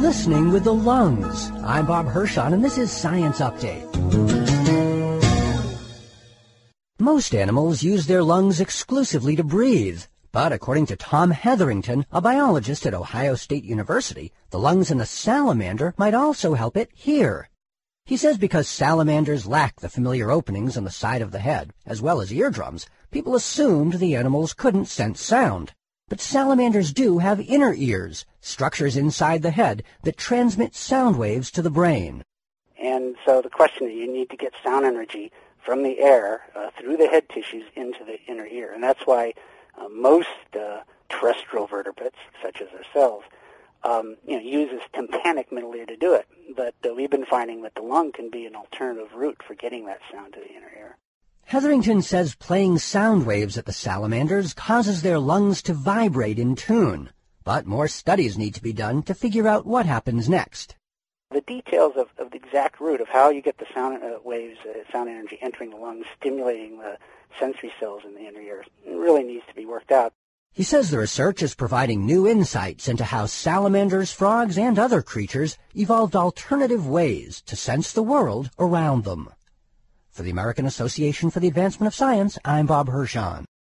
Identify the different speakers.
Speaker 1: listening with the lungs. I'm Bob Hirschon, and this is Science Update. Most animals use their lungs exclusively to breathe. But according to Tom Hetherington, a biologist at Ohio State University, the lungs in a salamander might also help it hear. He says because salamanders lack the familiar openings on the side of the head, as well as eardrums, people assumed the animals couldn't sense sound. But salamanders do have inner ears, structures inside the head that transmit sound waves to the brain.
Speaker 2: And so the question is, you need to get sound energy from the air through the head tissues into the inner ear. And that's why most terrestrial vertebrates, such as ourselves, use this tympanic middle ear to do it. But we've been finding that the lung can be an alternative route for getting that sound to the inner ear.
Speaker 1: Hetherington says playing sound waves at the salamanders causes their lungs to vibrate in tune. But more studies need to be done to figure out what happens next.
Speaker 2: The details of the exact route of how you get the sound waves, sound energy entering the lungs, stimulating the sensory cells in the inner ear, really needs to be worked out.
Speaker 1: He says the research is providing new insights into how salamanders, frogs, and other creatures evolved alternative ways to sense the world around them. For the American Association for the Advancement of Science, I'm Bob Hirschon.